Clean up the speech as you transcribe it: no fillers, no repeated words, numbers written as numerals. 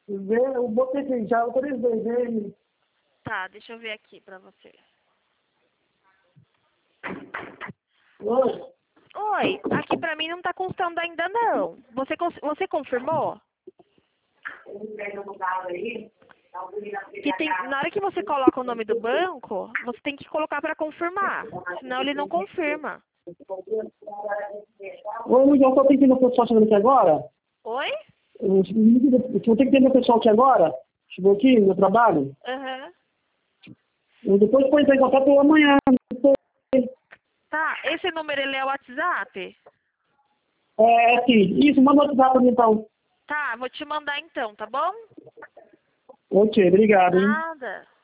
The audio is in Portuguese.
Eu botei aqui, já autorizei, né? Tá, deixa eu ver aqui pra você. Oi? Oi, aqui pra mim não tá constando ainda não. Você confirmou? Que tem, na hora que você coloca o nome do banco, você tem que colocar pra confirmar. Senão ele não confirma. Oi, Miguel, só tem que ter meu pessoal chegando aqui agora? Oi? Eu vou ter que ter meu pessoal aqui agora? Chegou aqui no meu trabalho? Aham. Eu depois pode entrar em contato ou amanhã. Tá, esse número ele é o WhatsApp? Sim. Isso, manda o WhatsApp pra mim então. Tá, vou te mandar então, tá bom? Ok, obrigado, hein? Nada.